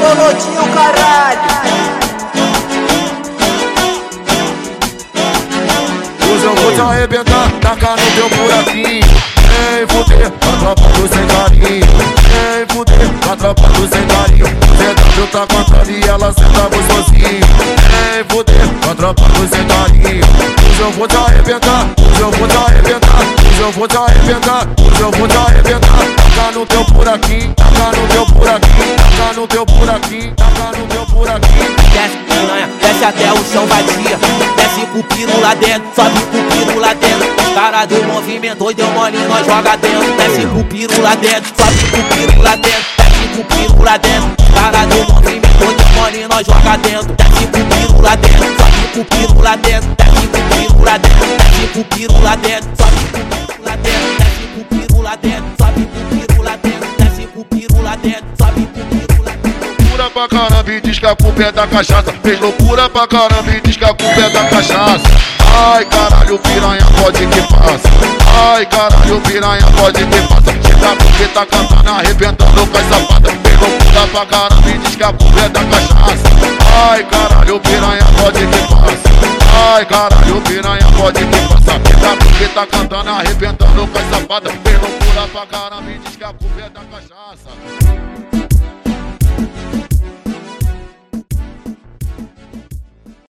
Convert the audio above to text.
Bolodinho, caralho. Hoje eu vou te arrebentar, tacar no teu buraquinho. Ei, fuder, a tropa do sem carinho. Ei, fuder, a tropa do sem carinho. CW tá cantando e ela senta gostosinho. Ei, fuder, a tropa do sem carinho. Hoje eu vou te arrebentar, hoje eu vou te arrebentar, hoje eu vou te arrebentar, hoje eu vou te arrebentar. Tacar no teu buraquinho, tacar no teu buraquinho, tacar no teu buraquinho, tacar no teu buraquinho. Desce piranha, desce até o chão vadia. Desce com o piro lá dentro, sobe com o piro lá dentro. Os cara deu movimento e deu mole, nós joga dentro. Desce com o piro lá dentro, sobe com o piro lá dentro. Desce com o piro lá dentro. Os cara deu movimento e deu mole, nós joga dentro. Desce com o piro lá dentro, sobe com o piro lá dentro. Desce com o piro lá dentro, desce com o piro lá dentro. Sobe com o piro lá dentro, desce com o piro lá dentro. Sobe com o piro lá dentro, desce com o piro lá dentro. Sobe com o piro lá dentro. Loucura pra caramba e diz que a culpa é da cachaça. Fez loucura pra caramba e diz que a culpa é da cachaça. Ai caralho, piranha, pode que passa. Ai caralho, piranha, pode que passa. Chega porque tá cantando, arrebentando com as sapatas. Fez loucura pra caramba e diz que a culpa é da cachaça. Ai caralho, piranha, pode que passa. Ai caralho, piranha, pode que passa. Chega porque tá cantando, arrebentando com as sapatas. Fez loucura pra caramba e diz que a culpa é da cachaça.